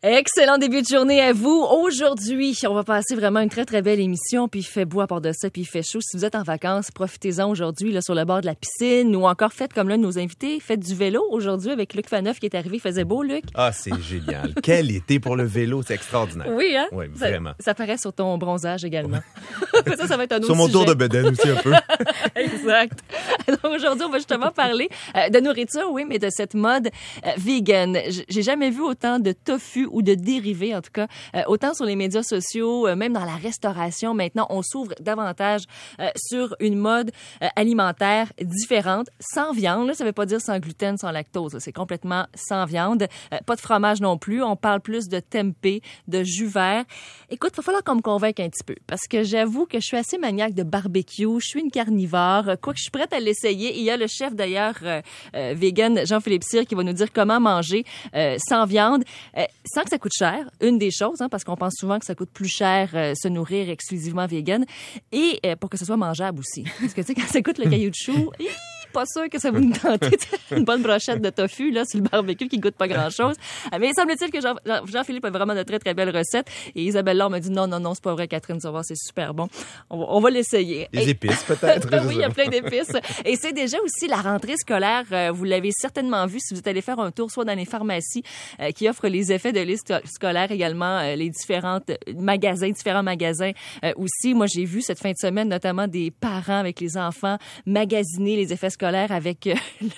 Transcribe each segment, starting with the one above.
Excellent début de journée à vous. Aujourd'hui, on va passer vraiment une très, très belle émission. Puis il fait beau à part de ça, puis il fait chaud. Si vous êtes en vacances, profitez-en aujourd'hui là, sur le bord de la piscine ou encore faites comme l'un de nos invités. Faites du vélo aujourd'hui avec Luc Faneuf qui est arrivé. Il faisait beau, Luc? Ah, c'est génial. Quel été pour le vélo, c'est extraordinaire. Oui, hein? Oui, vraiment. Ça paraît sur ton bronzage également. ça va être un autre sur mon sujet. tour de bedaine aussi un peu. Exact. Donc aujourd'hui, on va justement parler de nourriture, oui, mais de cette mode vegan. J'ai jamais vu autant de tofu ou de dérivés, en tout cas, autant sur les médias sociaux, même dans la restauration. Maintenant, on s'ouvre davantage sur une mode alimentaire différente, sans viande. Là, ça veut pas dire sans gluten, sans lactose. Là. C'est complètement sans viande. Pas de fromage non plus. On parle plus de tempeh, de jus vert. Écoute, il va falloir qu'on me convainque un petit peu, parce que j'avoue que je suis assez maniaque de barbecue. Je suis une carnivore. Quoique je suis prête à l'essayer. Il y a le chef, d'ailleurs, vegan, Jean-Philippe Cyr, qui va nous dire comment manger sans viande, sans que ça coûte cher. Une des choses, hein, parce qu'on pense souvent que ça coûte plus cher se nourrir exclusivement vegan. Et pour que ce soit mangeable aussi. Parce que, tu sais, quand ça coûte le caillou de chou... pas sûr que ça vous tente une bonne brochette de tofu là sur le barbecue qui goûte pas grand-chose. Mais il semble-t-il que Jean-Philippe a vraiment de très, très belles recettes. Et Isabelle Laure m'a dit non, c'est pas vrai, Catherine, tu vas voir, c'est super bon. On va l'essayer. Des épices, peut-être. Oui, il y a plein d'épices. Et c'est déjà aussi la rentrée scolaire. Vous l'avez certainement vu si vous êtes allé faire un tour soit dans les pharmacies qui offrent les effets de liste scolaire également, les différents magasins aussi. Moi, j'ai vu cette fin de semaine notamment des parents avec les enfants magasiner les effets scolaires avec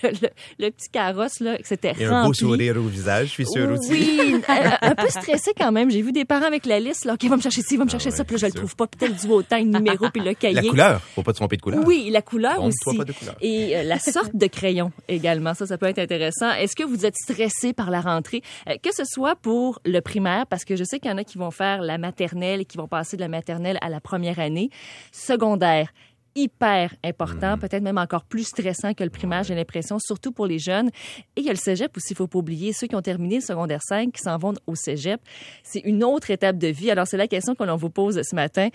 le petit carrosse, là, que c'était rempli. Et un beau sourire au visage, je suis sûre aussi. Oui, un peu stressé quand même. J'ai vu des parents avec la liste, là, OK, va me chercher ci, va me chercher ça, puis là, je le trouve pas, puis peut-être du haut-temps, le numéro, puis le cahier. La couleur, faut pas te tromper de couleur. Oui, la couleur aussi. Trompe-toi pas de couleur. Et la sorte de crayon également, ça peut être intéressant. Est-ce que vous êtes stressé par la rentrée? Que ce soit pour le primaire, parce que je sais qu'il y en a qui vont faire la maternelle et qui vont passer de la maternelle à la première année. Secondaire, hyper important, peut-être même encore plus stressant que le primaire, j'ai l'impression, surtout pour les jeunes. Et il y a le cégep aussi, il faut pas oublier, ceux qui ont terminé le secondaire 5, qui s'en vont au cégep. C'est une autre étape de vie. Alors, c'est la question que l'on vous pose ce matin.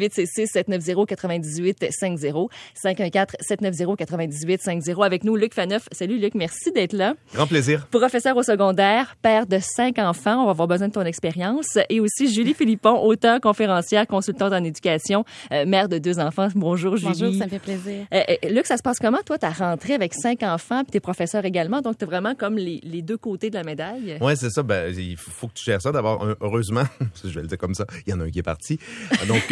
1-866-790-9850. 514-790-9850. Avec nous, Luc Faneuf. Salut, Luc. Merci d'être là. Grand plaisir. Professeur au secondaire, père de 5 enfants. On va avoir besoin de ton expérience. Et aussi Julie Philippon, auteure, conférencière, consultante en éducation, mère de 2 enfants. Bonjour, Julie. Bonjour, ça me fait plaisir. Luc, ça se passe comment? Toi, t'as rentré avec 5 enfants puis t'es professeur également, donc t'as vraiment comme les deux côtés de la médaille. Oui, c'est ça. Ben, il faut que tu gères ça. D'abord, heureusement, je vais le dire comme ça, il y en a un qui est parti. Donc,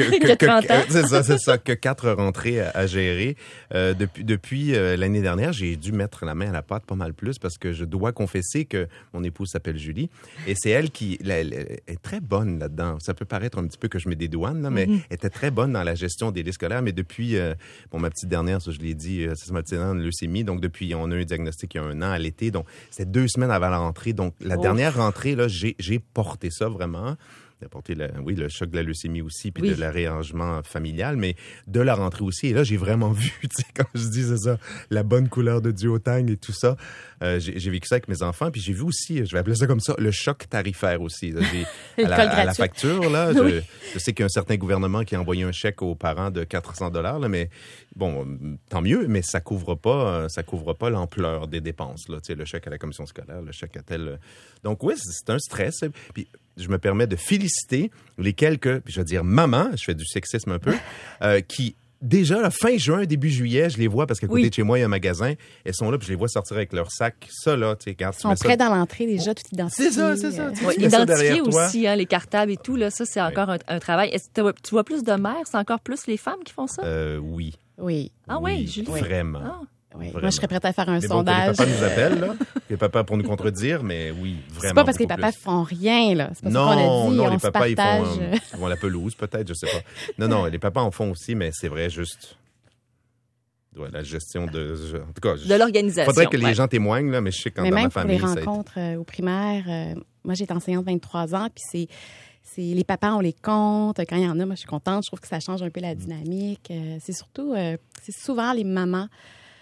c'est ça, que 4 rentrées à gérer. Depuis l'année dernière, j'ai dû mettre la main à la pâte pas mal plus parce que je dois confesser que mon épouse s'appelle Julie et c'est elle qui elle est très bonne là-dedans. Ça peut paraître un petit peu que je mets des douanes, là, mais elle était très bonne dans la gestion des listes scolaires. Mais depuis ma petite dernière, ça je l'ai dit, c'est ma petite dernière de leucémie. Donc depuis, on a eu un diagnostic il y a 1 an à l'été. Donc c'était 2 semaines avant la rentrée. Donc la dernière rentrée, là, j'ai porté ça vraiment. D'apporter le choc de la leucémie aussi, puis de la réarrangement familial, mais de la rentrée aussi. Et là, j'ai vraiment vu, tu sais, quand je dis, c'est ça, la bonne couleur de duotang et tout ça. J'ai vécu ça avec mes enfants, puis j'ai vu aussi, je vais appeler ça comme ça, le choc tarifaire aussi. Là, à la facture, là, je sais qu'il y a un certain gouvernement qui a envoyé un chèque aux parents de $400, là, mais bon, tant mieux, mais ça couvre pas l'ampleur des dépenses, là, tu sais, le chèque à la commission scolaire, le chèque à tel. Donc oui, c'est un stress. Puis je me permets de féliciter les quelques, je veux dire mamans, je fais du sexisme un peu, qui déjà, là, fin juin, début juillet, je les vois parce qu'à côté de chez moi, il y a un magasin. Elles sont là, puis je les vois sortir avec leur sac. Ça, là, tu sais, regarde. Ils sont prêts dans l'entrée déjà, tout identifié. C'est ça. Identifier aussi, hein, les cartables et tout, là, ça, c'est encore un travail. Est-ce que tu vois plus de mères? C'est encore plus les femmes qui font ça? Oui. Ah oui, Julie? Vraiment. Ah. Oui. Moi, je serais prête à faire un sondage. Que les papas nous appellent, là. Les papas pour nous contredire, mais oui, vraiment. C'est pas parce que les papas font rien, là. C'est pas ça qu'on a dit. Non, on les papas, ils font la pelouse, peut-être, je sais pas. Non, les papas en font aussi, mais c'est vrai, juste. Ouais, la gestion en tout cas, de l'organisation. Faudrait que les gens témoignent, là, mais je sais que dans ma famille, pour les rencontres au primaire, moi, j'ai été enseignante 23 ans, puis c'est les papas, on les compte. Quand il y en a, moi, je suis contente. Je trouve que ça change un peu la dynamique. C'est souvent les mamans.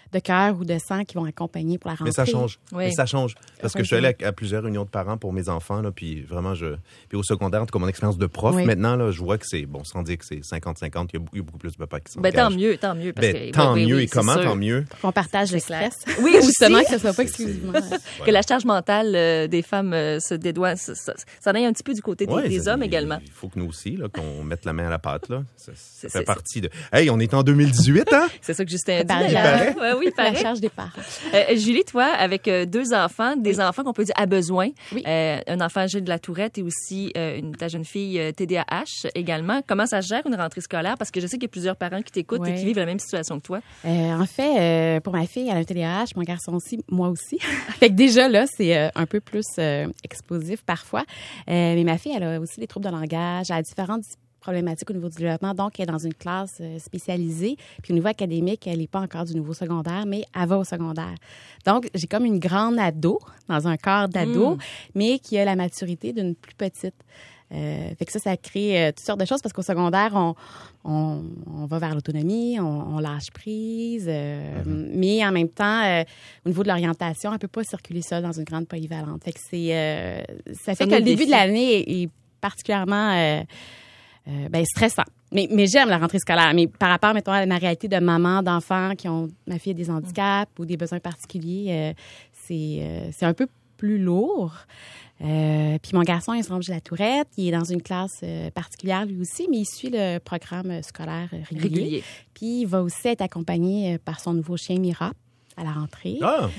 de cœur ou de sang qui vont accompagner pour la rentrée. Mais ça change. Oui. Mais ça change. Parce que je suis allé à plusieurs réunions de parents pour mes enfants, là, puis vraiment, puis au secondaire, en tout cas, mon expérience de prof, maintenant, là, je vois que c'est, bon, sans dire que c'est 50-50, il y a beaucoup plus de papas qui s'engagent. Tant mieux. Parce que, tant mieux. Oui, et comment, sûr. tant mieux? Qu'on partage le stress. Oui, justement, aussi. que ce soit pas exclusivement. Que la charge mentale des femmes se dédouane, ça en aille un petit peu du côté des hommes également. Il faut que nous aussi, là, qu'on mette la main à la pâte, là. Ça fait partie de... Hey, on est en 2018, hein? C'est ça que Justin a dit. Oui, la charge des parents. Julie, toi, avec deux enfants, des enfants qu'on peut dire à besoin, oui. Un enfant âgé de la Tourette et aussi ta jeune fille TDAH également, comment ça se gère une rentrée scolaire? Parce que je sais qu'il y a plusieurs parents qui t'écoutent et qui vivent la même situation que toi. En fait, pour ma fille, elle a un TDAH, mon garçon aussi, moi aussi. Fait que déjà, là, c'est un peu plus explosif parfois. Mais ma fille, elle a aussi des troubles de langage, elle a différentes problématiques au niveau du développement. Donc, elle est dans une classe spécialisée. Puis au niveau académique, elle n'est pas encore du niveau secondaire, mais elle va au secondaire. Donc, j'ai comme une grande ado, dans un corps d'ado, mais qui a la maturité d'une plus petite. Fait que ça crée toutes sortes de choses parce qu'au secondaire, on va vers l'autonomie, on lâche prise, mais en même temps, au niveau de l'orientation, on ne peut pas circuler seule dans une grande polyvalente. Fait que ça fait que le début de l'année est particulièrement stressant. Mais j'aime la rentrée scolaire. Mais par rapport, mettons, à ma réalité de maman, d'enfant ma fille a des handicaps ou des besoins particuliers, c'est un peu plus lourd. Puis mon garçon, il se rend de la Tourette. Il est dans une classe particulière lui aussi, mais il suit le programme scolaire régulier. Puis il va aussi être accompagné par son nouveau chien Mira à la rentrée. Ah!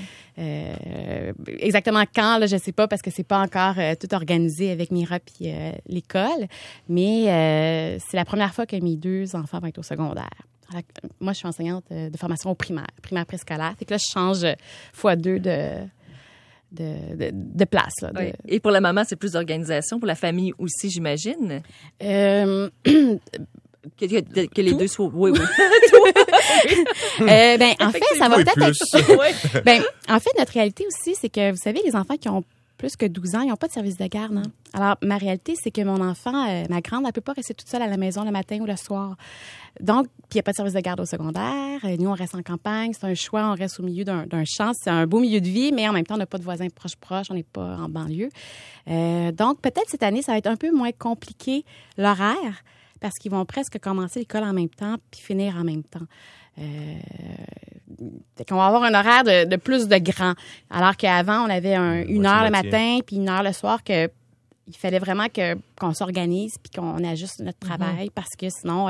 Exactement quand, là, je ne sais pas, parce que c'est pas encore tout organisé avec Mira puis l'école. Mais c'est la première fois que mes deux enfants vont être au secondaire. Moi, je suis enseignante de formation au primaire préscolaire. Fait que là, je change x2 de place. Là, oui. Et pour la maman, c'est plus d'organisation. Pour la famille aussi, j'imagine? Que les deux soient... Oui. En fait, ça va peut-être être... en fait, notre réalité aussi, c'est que, vous savez, les enfants qui ont plus que 12 ans, ils n'ont pas de service de garde. Hein? Alors, ma réalité, c'est que mon enfant, ma grande, elle ne peut pas rester toute seule à la maison le matin ou le soir. Donc, puis il n'y a pas de service de garde au secondaire. Nous, on reste en campagne. C'est un choix. On reste au milieu d'un champ. C'est un beau milieu de vie, mais en même temps, on n'a pas de voisins proches. On n'est pas en banlieue. Donc, peut-être cette année, ça va être un peu moins compliqué, l'horaire, parce qu'ils vont presque commencer l'école en même temps puis finir en même temps. On va avoir un horaire de plus de grands. Alors qu'avant, on avait une heure le matin puis une heure le soir que il fallait vraiment qu'on s'organise puis qu'on ajuste notre travail parce que sinon,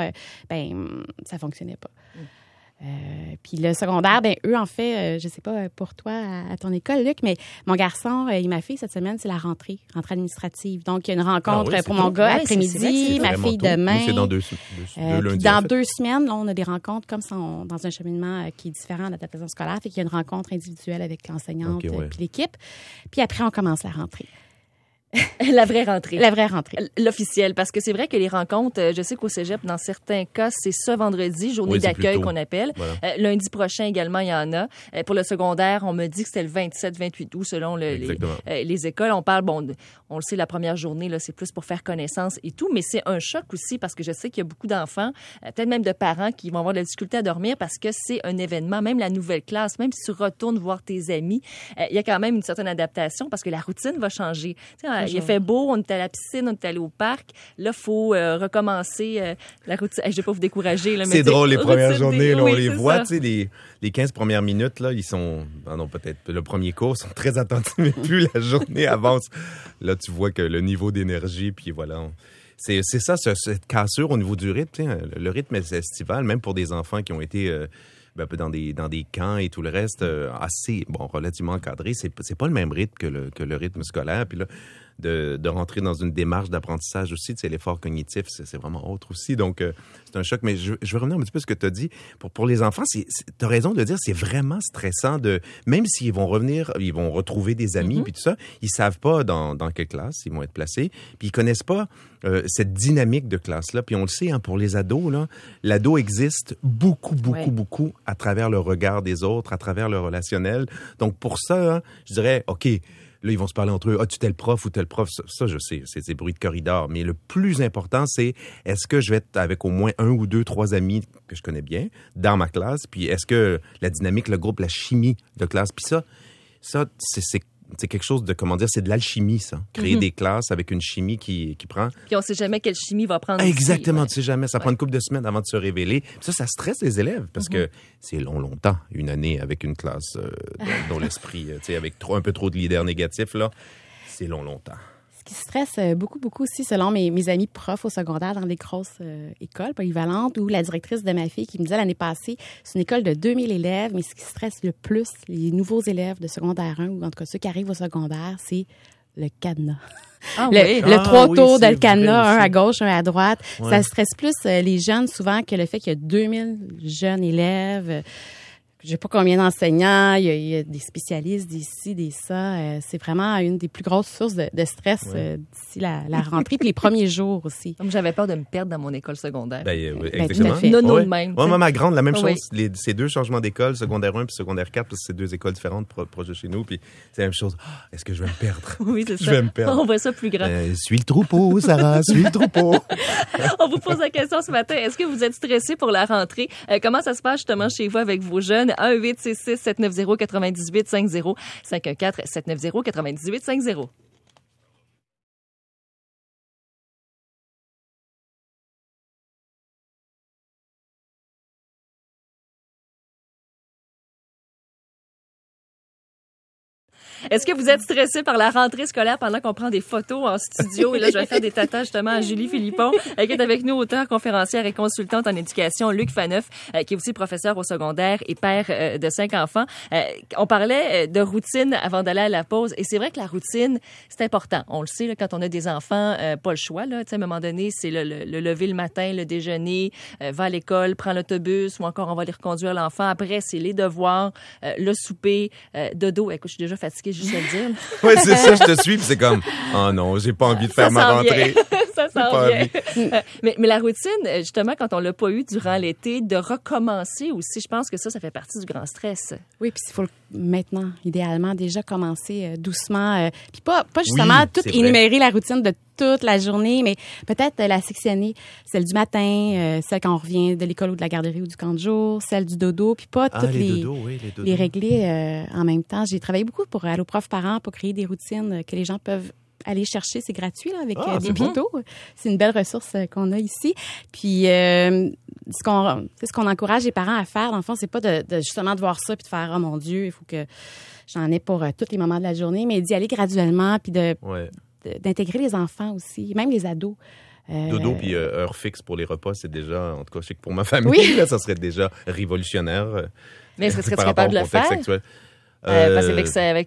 ça fonctionnait pas. Puis le secondaire, eux, en fait, je sais pas pour toi à ton école, Luc, mais mon garçon et ma fille, cette semaine, c'est la rentrée administrative. Donc, il y a une rencontre pour mon gars après-midi, ma fille demain. Nous, c'est dans deux lundis. Dans 2 semaines, là, on a des rencontres comme ça, dans un cheminement qui est différent de l'adaptation scolaire. Fait qu'il y a une rencontre individuelle avec l'enseignante puis l'équipe. Puis après, on commence la rentrée. La vraie rentrée. La vraie rentrée. L'officielle. Parce que c'est vrai que les rencontres, je sais qu'au cégep, dans certains cas, c'est ce vendredi, journée d'accueil qu'on appelle. Voilà. Lundi prochain également, il y en a. Pour le secondaire, on me dit que c'était le 27-28 août selon les écoles. On parle, on le sait, la première journée, là, c'est plus pour faire connaissance et tout, mais c'est un choc aussi parce que je sais qu'il y a beaucoup d'enfants, peut-être même de parents qui vont avoir de la difficulté à dormir parce que c'est un événement, même la nouvelle classe, même si tu retournes voir tes amis, il y a quand même une certaine adaptation parce que la routine va changer. Il a fait beau, on est à la piscine, on est allé au parc. Là, il faut recommencer la routine. Je ne vais pas vous décourager. Là, c'est drôle, les premières journées, là, on les voit. Les 15 premières minutes, là, ils sont... peut-être le premier cours, sont très attentifs, mais plus la journée avance. Là, tu vois que le niveau d'énergie, puis voilà... C'est ça, cette cassure au niveau du rythme. Le rythme estival, même pour des enfants qui ont été... dans des camps et tout le reste, assez, relativement encadré. C'est pas le même rythme que le rythme scolaire. Puis là, de rentrer dans une démarche d'apprentissage aussi, l'effort cognitif, c'est vraiment autre aussi. Donc, c'est un choc. Mais je veux revenir un petit peu à ce que tu as dit. Pour les enfants, tu as raison de le dire, c'est vraiment stressant même s'ils vont revenir, ils vont retrouver des amis, puis tout ça, ils savent pas dans quelle classe ils vont être placés, puis ils connaissent pas cette dynamique de classe-là. Puis on le sait, pour les ados, là, l'ado existe beaucoup à travers le regard des autres, à travers le relationnel. Donc, pour ça, je dirais, OK, là, ils vont se parler entre eux. Ah, tu tel prof ou tel prof. Ça, je sais, c'est des bruits de corridor. Mais le plus important, c'est est-ce que je vais être avec au moins 1 ou 2, 3 amis que je connais bien dans ma classe? Puis est-ce que la dynamique, le groupe, la chimie de classe? Puis ça c'est quelque chose de, comment dire, c'est de l'alchimie, ça. Créer des classes avec une chimie qui prend. Puis on sait jamais quelle chimie va prendre. Exactement, aussi, tu sais jamais. Ça prend une couple de semaines avant de se révéler. Puis ça stresse les élèves parce que c'est longtemps, une année avec une classe dont l'esprit, tu sais, avec un peu trop de leaders négatifs, là, c'est longtemps. Ce qui stresse beaucoup aussi, selon mes amis profs au secondaire dans des grosses écoles polyvalentes, ou la directrice de ma fille qui me disait l'année passée, c'est une école de 2000 élèves, mais ce qui stresse le plus les nouveaux élèves de secondaire 1, ou en tout cas ceux qui arrivent au secondaire, c'est le cadenas. Ah oui. Le 3 tours de le vrai cadenas, un aussi. à gauche, un à droite. Ouais. Ça stresse plus les jeunes souvent que le fait qu'il y a 2000 jeunes élèves. Je sais pas combien d'enseignants, il y a des spécialistes d'ici, des ça. C'est vraiment une des plus grosses sources de stress d'ici la rentrée, puis les premiers jours aussi. Comme j'avais peur de me perdre dans mon école secondaire. Oui, Ben, exactement. tout à fait. Nono Ouais. de même. Ouais, moi, ma grande, la même Oui. chose. Ces 2 changements d'école, secondaire 1 puis secondaire 4, parce que c'est 2 écoles différentes proches de chez nous. Puis c'est la même chose. Ah, est-ce que je vais me perdre? Oui, c'est ça. Je vais me perdre. On voit ça plus grand. Suis le troupeau, Sarah, suis le troupeau. On vous pose la question ce matin. Est-ce que vous êtes stressé pour la rentrée? Comment ça se passe justement chez vous avec vos jeunes? 1-866-790-9850. 514-790-9850. Est-ce que vous êtes stressé par la rentrée scolaire pendant qu'on prend des photos en studio? Et là, je vais faire des tatas justement à Julie Philippon, qui est avec nous, auteure, conférencière et consultante en éducation, Luc Faneuf, qui est aussi professeur au secondaire et père de 5 enfants. On parlait de routine avant d'aller à la pause. Et c'est vrai que la routine, c'est important. On le sait, là, quand on a des enfants, pas le choix. Là, à un moment donné, c'est le lever le matin, le déjeuner, va à l'école, prend l'autobus, ou encore on va aller reconduire l'enfant. Après, c'est les devoirs, le souper, dodo. Écoute, je suis déjà fatiguée, juste à le dire. Oui, c'est ça, je te suis. Puis c'est comme, oh non, j'ai pas envie de faire ma rentrée. Ça s'en pas vient. Mais la routine, justement, quand on l'a pas eu durant l'été, de recommencer aussi, je pense que ça fait partie du grand stress. Oui, puis il faut maintenant, idéalement, déjà commencer doucement. Puis pas justement tout c'est vrai. énumérer la routine de toute la journée, mais peut-être la sectionner. Celle du matin, celle quand on revient de l'école ou de la garderie ou du camp de jour, celle du dodo, puis pas toutes les dodos, oui, les dodos. les régler en même temps. J'ai travaillé beaucoup pour Allo Prof Parents pour créer des routines que les gens peuvent aller chercher. C'est gratuit là, avec des photos. C'est une belle ressource qu'on a ici. Puis ce qu'on encourage les parents à faire, dans le fond, c'est pas de justement de voir ça puis de faire « Oh mon Dieu, il faut que j'en ai pour tous les moments de la journée », mais d'y aller graduellement puis d'intégrer les enfants aussi, même les ados. Dodo puis heure fixe pour les repas, c'est déjà, en tout cas, je sais que pour ma famille, là, ça serait déjà révolutionnaire. Mais est-ce que tu serais par rapport capable de au le contexte faire? actuel. Parce qu'avec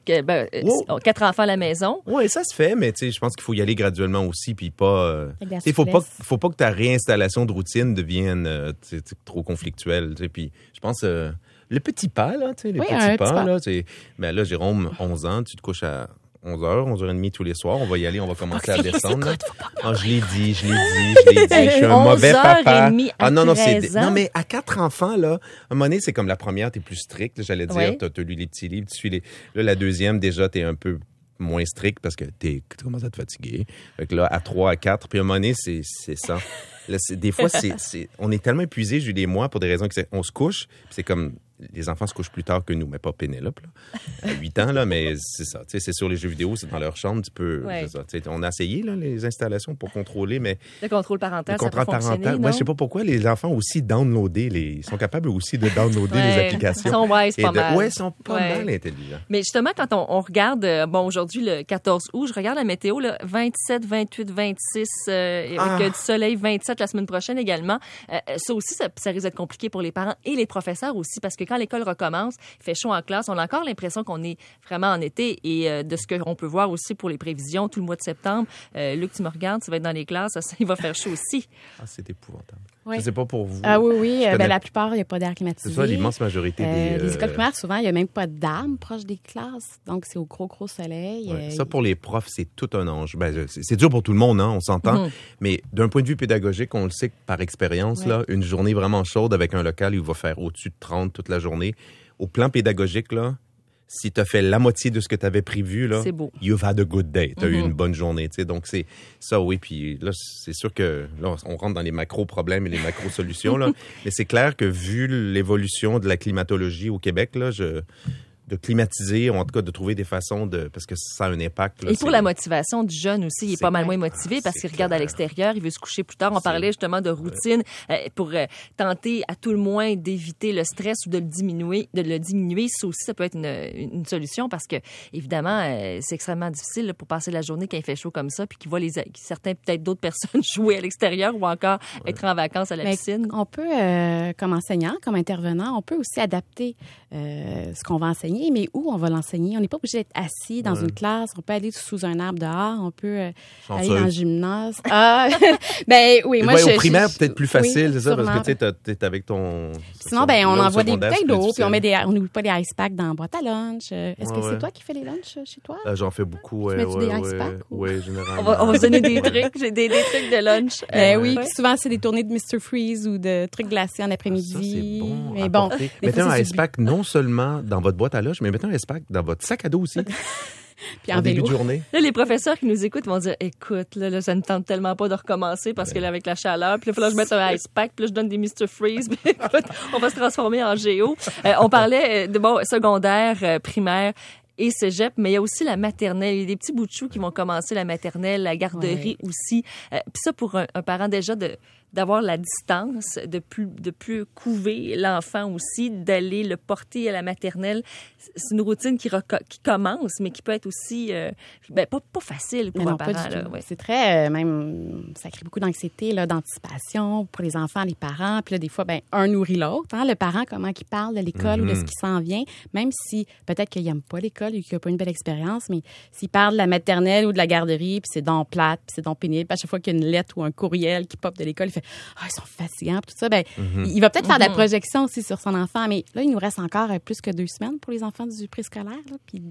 4 enfants à la maison. Oui, ça se fait, mais tu sais, je pense qu'il faut y aller graduellement aussi, puis pas. Avec Il faut pas que ta réinstallation de routine devienne trop conflictuelle. Puis je pense le petit pas là, tu sais, petits pas là. Ben là, Jérôme, 11 ans, tu te couches à 11h, 11h30 tous les soirs. On va y aller, on va commencer à descendre. Je l'ai dit. Je suis un mauvais papa. 11h30 à non, 13 ans. non, mais à 4 enfants, là, à un moment donné, c'est comme la première, t'es plus strict, j'allais dire. Oui. T'as lu les petits livres, tu suis les. Là, la deuxième, déjà, t'es un peu moins strict parce que tu commences à te fatiguer. Fait que là, à 3, à 4, puis à un moment donné, c'est ça. Là, des fois, on est tellement épuisés, Julie et moi, pour des raisons on se couche, puis c'est comme les enfants se couchent plus tard que nous, mais pas Pénélope, là, à 8 ans, là, mais c'est ça. Tu sais, c'est sur les jeux vidéo, c'est dans leur chambre, tu peux. Ouais. C'est ça. Tu sais, on a essayé là, les installations pour contrôler, mais. Le contrôle parental, Le ça peut contrôle fonctionner, parental. non? Ouais, je sais pas pourquoi les enfants aussi ils sont capables aussi de downloader les applications. Ils sont wise pas mal. Ouais, ils sont pas mal intelligents. Mais justement, quand on regarde, aujourd'hui, le 14 août, je regarde la météo, là, 27, 28, 26, avec du soleil, 27 la semaine prochaine également. Ça aussi, ça risque d'être compliqué pour les parents et les professeurs aussi, parce que quand l'école recommence, il fait chaud en classe, on a encore l'impression qu'on est vraiment en été. Et de ce qu'on peut voir aussi pour les prévisions, tout le mois de septembre, Luc, tu me regardes, tu vas être dans les classes, il va faire chaud aussi. Ah, c'est épouvantable. Oui. Je sais pas pour vous. Ah oui. La plupart, il n'y a pas d'air climatisé. C'est ça, l'immense majorité des... Les écoles primaires, souvent, il n'y a même pas d'arbres proches des classes. Donc, c'est au gros soleil. Ouais. Ça, pour les profs, c'est tout un enjeu. Ben, c'est dur pour tout le monde, hein, on s'entend. Mais d'un point de vue pédagogique, on le sait que par expérience, là, une journée vraiment chaude avec un local où il va faire au-dessus de 30 toute la journée, au plan pédagogique, là, si tu as fait la moitié de ce que tu avais prévu, là, c'est beau. You've had a good day. Tu as eu une bonne journée. Tu sais. Donc, c'est ça, oui. Puis là, c'est sûr que là, on rentre dans les macro-problèmes et les macro-solutions. Là. Mais c'est clair que vu l'évolution de la climatologie au Québec, là, de climatiser, ou en tout cas de trouver des façons parce que ça a un impact. Là, et pour la motivation du jeune aussi, il est pas mal moins motivé parce qu'il regarde à l'extérieur, il veut se coucher plus tard. On parlait justement de routine pour tenter à tout le moins d'éviter le stress ou de le diminuer. Ça aussi, ça peut être une solution parce que évidemment, c'est extrêmement difficile là, pour passer la journée quand il fait chaud comme ça puis qu'il voit certains peut-être d'autres personnes jouer à l'extérieur ou encore être en vacances à la piscine. On peut, comme enseignant, comme intervenant, on peut aussi adapter ce qu'on va enseigner, mais où on va l'enseigner. On n'est pas obligé d'être assis dans une classe. On peut aller sous un arbre dehors. On peut aller dans le gymnase. Ben oui, moi, au primaire, peut-être plus facile, c'est ça, parce que tu es avec ton... Sinon, on envoie des bouteilles d'eau, puis on n'oublie pas des ice packs dans la boîte à lunch. Est-ce que c'est toi qui fais les lunchs chez toi? J'en fais beaucoup, tu mets-tu des ice packs? Oui, généralement. On va se donner des trucs. J'ai des trucs de lunch. Oui, puis souvent, c'est des tournées de Mr. Freeze ou de trucs glacés en après-midi. Ça, c'est bon. Mais bon, mettez un ice pack non seulement dans votre boîte à lunch, mais mettez un ice pack dans votre sac à dos aussi. Puis en début de journée. Là, les professeurs qui nous écoutent vont dire, écoute, là, ça ne tente tellement pas de recommencer parce que là, avec la chaleur, puis là, il faut que je mette un ice pack, puis là, je donne des Mr. Freeze, puis écoute, on va se transformer en géo. On parlait de secondaire, primaire et cégep, mais il y a aussi la maternelle. Il y a des petits bouts de chou qui vont commencer la maternelle, la garderie aussi. Puis ça, pour un parent déjà d'avoir la distance, de plus couver l'enfant aussi, d'aller le porter à la maternelle. C'est une routine qui commence, mais qui peut être aussi pas facile pour un parent. Là, C'est très, même, ça crée beaucoup d'anxiété, là, d'anticipation pour les enfants, les parents. Puis là, des fois, un nourrit l'autre. Hein, le parent, comment il parle de l'école ou de ce qui s'en vient, même si peut-être qu'il n'aime pas l'école ou qu'il n'a pas une belle expérience, mais s'il parle de la maternelle ou de la garderie, puis c'est donc plate, puis c'est donc pénible, puis à chaque fois qu'il y a une lettre ou un courriel qui pop de l'école, il fait « ils sont fatigants », tout ça, il va peut-être faire de la projection aussi sur son enfant, mais là, il nous reste encore plus que 2 semaines pour les enfants du préscolaire. Là, puis,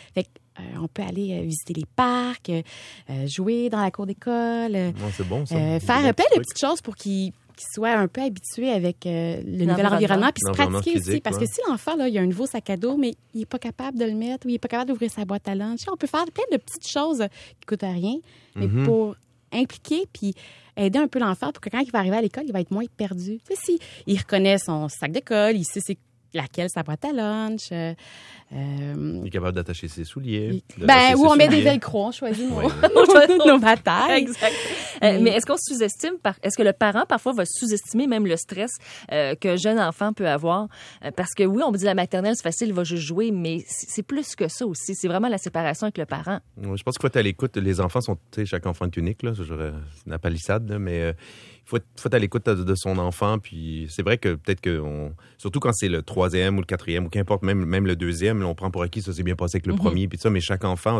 on peut aller visiter les parcs, jouer dans la cour d'école, c'est bon, ça. faire plein de petites choses pour qu'ils soient un peu habitués avec le nouvel environnement, puis se pratiquer aussi. Parce que si l'enfant, là, il a un nouveau sac à dos, mais il n'est pas capable de le mettre ou il n'est pas capable d'ouvrir sa boîte à lunch, on peut faire plein de petites choses qui ne coûtent rien, mais pour impliquer puis aider un peu l'enfant pour que quand il va arriver à l'école, il va être moins perdu. Tu sais, si il reconnaît son sac d'école, il sait c'est laquelle sa boîte à lunch. Il est capable d'attacher ses souliers. Ou on met des velcro, on choisit nos batailles. Exact. Mais est-ce qu'on sous-estime, est-ce que le parent parfois va sous-estimer même le stress qu'un jeune enfant peut avoir? Parce que oui, on me dit la maternelle, c'est facile, il va juste jouer, mais c'est plus que ça aussi. C'est vraiment la séparation avec le parent. Je pense qu'il faut être à l'écoute. Les enfants sont, tu sais, chaque enfant est unique, là. C'est une palissade, là, mais il faut être à l'écoute de son enfant. Puis c'est vrai que peut-être surtout quand c'est le 3e ou le 4e ou qu'importe, même le 2e, là, on prend pour acquis ça s'est bien passé avec le premier, puis ça, mais chaque enfant a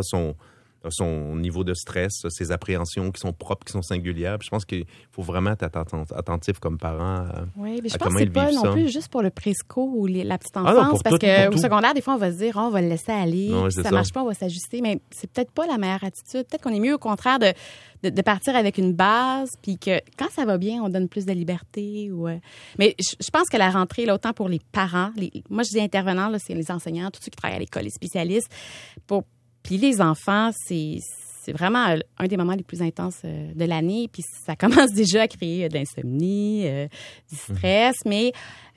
son niveau de stress, ses appréhensions qui sont propres, qui sont singulières. Puis je pense qu'il faut vraiment être attentif comme parent mais je pense que c'est pas non plus juste pour le présco ou la petite enfance, non, parce qu'au secondaire, des fois, on va se dire, on va le laisser aller, si ça marche pas, on va s'ajuster, mais c'est peut-être pas la meilleure attitude. Peut-être qu'on est mieux, au contraire, de partir avec une base, puis que quand ça va bien, on donne plus de liberté. Mais je pense que la rentrée, là, autant pour les parents, moi je dis intervenants, là, c'est les enseignants, tous ceux qui travaillent à l'école, les spécialistes, puis les enfants, c'est vraiment un des moments les plus intenses de l'année. Puis ça commence déjà à créer de l'insomnie, du stress. Mais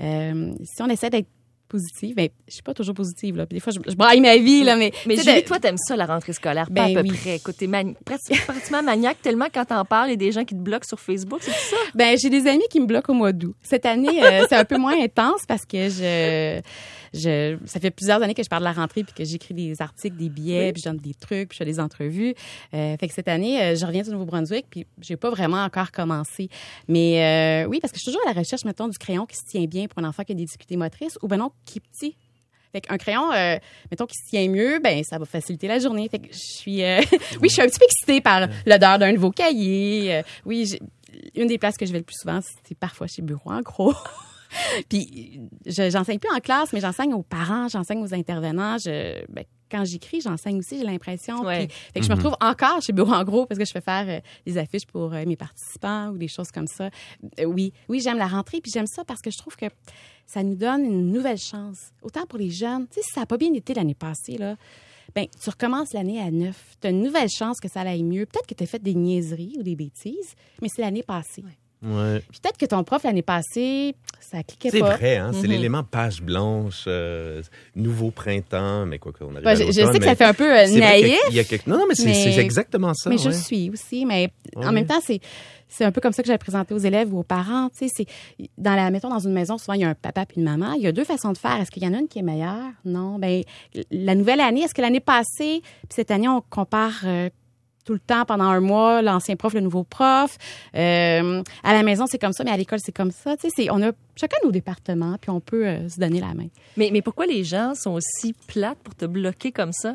si on essaie d'être positive, je suis pas toujours positive, là. Puis des fois, je braille ma vie, là, mais Julie, toi, t'aimes ça, la rentrée scolaire, pas à peu près. Écoute, t'es pratiquement maniaque, tellement quand t'en parles, il y a des gens qui te bloquent sur Facebook, c'est ça? J'ai des amis qui me bloquent au mois d'août. Cette année, c'est un peu moins intense parce que ça fait plusieurs années que je parle de la rentrée puis que j'écris des articles, des billets, puis je donne des trucs, puis je fais des entrevues. Fait que cette année, je reviens du Nouveau-Brunswick puis j'ai pas vraiment encore commencé. Mais oui, parce que je suis toujours à la recherche, mettons, du crayon qui se tient bien pour un enfant qui a des difficultés motrices ou non, qui est petit. Fait qu'un crayon, mettons, qui se tient mieux, ça va faciliter la journée. Fait que je suis un petit peu excitée par l'odeur d'un nouveau cahier. Une des places que je vais le plus souvent, c'est parfois chez Bureau en gros. Puis, j'enseigne plus en classe, mais j'enseigne aux parents, j'enseigne aux intervenants. Quand j'écris, j'enseigne aussi, j'ai l'impression. Ouais. Fait que je me retrouve encore chez Bureau en gros parce que je fais faire des affiches pour mes participants ou des choses comme ça. Oui, j'aime la rentrée, puis j'aime ça parce que je trouve que ça nous donne une nouvelle chance. Autant pour les jeunes. Tu sais, si ça n'a pas bien été l'année passée, là, ben tu recommences l'année à 9. Tu as une nouvelle chance que ça aille mieux. Peut-être que tu as fait des niaiseries ou des bêtises, mais c'est l'année passée. Ouais. Ouais. Puis peut-être que ton prof l'année passée, ça cliquait C'est pas. vrai, hein? C'est l'élément page blanche, nouveau printemps, mais quoi qu'on arrive Ouais, à je l'automne, sais que mais ça fait un peu c'est vrai naïf. qu'il y a quelque... Non, mais c'est exactement ça. Mais je ouais. suis aussi. Mais Ouais. en même temps, c'est un peu comme ça que j'ai présenté aux élèves ou aux parents. Tu sais, mettons, dans une maison, souvent, il y a un papa puis une maman. Il y a deux façons de faire. Est-ce qu'il y en a une qui est meilleure? Non. Ben, la nouvelle année, est-ce que l'année passée, puis cette année, on compare tout le temps pendant un mois, l'ancien prof, le nouveau prof. À la maison, c'est comme ça, mais à l'école, c'est comme ça. Tu sais, on a chacun nos départements, puis on peut se donner la main. Mais pourquoi les gens sont aussi plates pour te bloquer comme ça?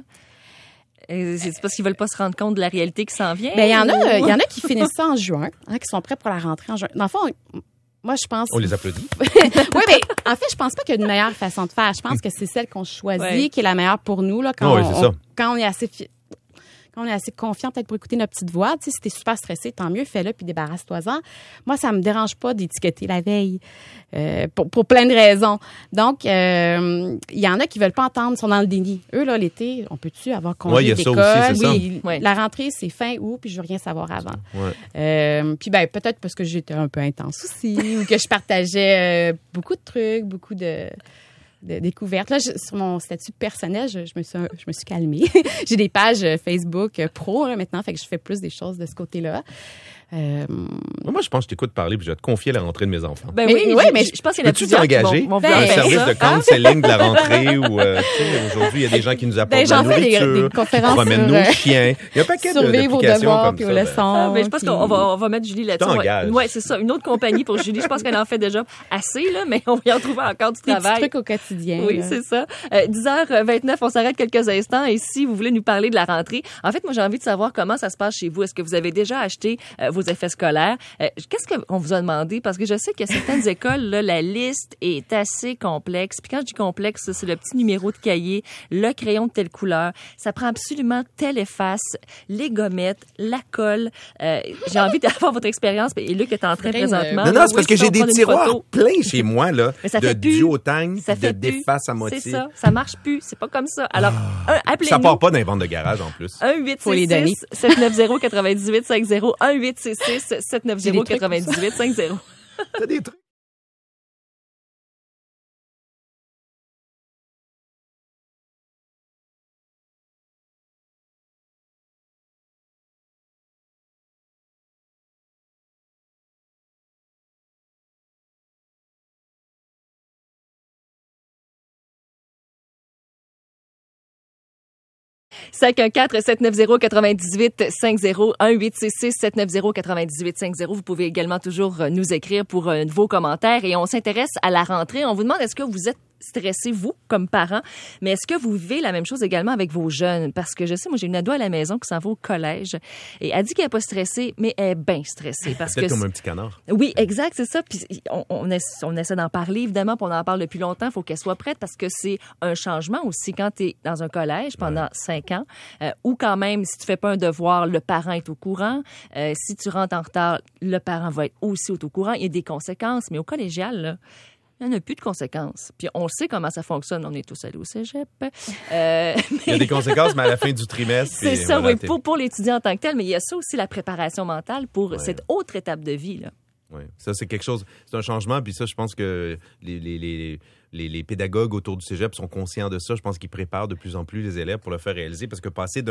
C'est parce qu'ils veulent pas se rendre compte de la réalité qui s'en vient? Ben, il y en a qui finissent ça en juin, qui sont prêts pour la rentrée en juin. Dans le fond, moi, je pense... On les applaudit. Oui, mais en fait, je pense pas qu'il y a une meilleure façon de faire. Je pense que c'est celle qu'on choisit qui est la meilleure pour nous, là, quand on est assez... Quand on est assez confiant, peut-être pour écouter notre petite voix, tu sais, si t'es super stressé, tant mieux, fais-le puis débarrasse-toi-en. Moi, ça me dérange pas d'étiqueter la veille pour plein de raisons. Donc, il y en a qui veulent pas entendre, sont dans le déni. Eux, là, l'été, on peut-tu avoir congé d'école? Oui, la rentrée, c'est fin août, puis je veux rien savoir avant. Ouais. Puis ben peut-être parce que j'étais un peu intense aussi, ou que je partageais beaucoup de trucs, beaucoup de découvertes. Là, sur mon statut personnel, je me suis calmée. J'ai des pages Facebook pro là, maintenant, fait que je fais plus des choses de ce côté-là. Moi, je pense que je t'écoute parler puis je vais te confier la rentrée de mes enfants. Ben mais je pense qu'il y en a plusieurs qui vont un service de counseling de la rentrée où aujourd'hui, il y a des gens qui nous apportent de la nourriture, des conférences qui promènent nos chiens. Il y a un paquet d'applications comme ça. Mais je pense qu'on va mettre Julie là-dessus. Oui, c'est ça. Une autre compagnie pour Julie. Je pense qu'elle en fait déjà assez, là, mais on va y en trouver encore du travail. Des trucs au quotidien. Oui, c'est ça. 10h29, on s'arrête quelques instants. Et si vous voulez nous parler de la rentrée, en fait, moi, j'ai envie de savoir comment ça se passe chez vous. Est-ce que vous avez déjà acheté vos effets scolaires? Qu'est-ce qu'on vous a demandé? Parce que je sais qu'il y a certaines écoles, là, la liste est assez complexe. Puis quand je dis complexe, c'est le petit numéro de cahier, le crayon de telle couleur. Ça prend absolument telle efface, les gommettes, la colle. J'ai envie d'avoir votre expérience. Et Luc est en train présentement. Non, c'est parce que j'ai des tiroirs pleins chez moi, là, de duotang, de d'efface à moitié. C'est ça. Ça marche plus. C'est pas comme ça. Alors, appelez-nous. Ça part pas d'un vente de garage, en plus. 1-866-790-9850. 1-866-790-9850. T'as des trucs. « 514-790-9850 1-866-790-9850. Vous pouvez également toujours nous écrire pour vos commentaires et on s'intéresse à la rentrée. On vous demande est-ce que vous êtes stressé, vous, comme parents, mais est-ce que vous vivez la même chose également avec vos jeunes? Parce que je sais, moi, j'ai une ado à la maison qui s'en va au collège et elle dit qu'elle n'est pas stressée, mais elle est bien stressée. Parce peut-être que comme un petit canard. Oui, exact, c'est ça. Puis on essaie d'en parler, évidemment, puis on en parle depuis longtemps. Il faut qu'elle soit prête parce que c'est un changement aussi quand tu es dans un collège pendant 5 ans ou quand même, si tu fais pas un devoir, le parent est au courant. Si tu rentres en retard, le parent va être aussi au courant. Il y a des conséquences, mais au collégial, là, il n'y en a plus de conséquences. Puis on sait comment ça fonctionne. On est tous allés au cégep. Il y a des conséquences, mais à la fin du trimestre. C'est ça, voilà, oui, pour l'étudiant en tant que tel. Mais il y a ça aussi, la préparation mentale pour cette autre étape de vie, là. Oui, ça, c'est quelque chose, c'est un changement. Puis ça, je pense que les pédagogues autour du cégep sont conscients de ça. Je pense qu'ils préparent de plus en plus les élèves pour le faire réaliser. Parce que passer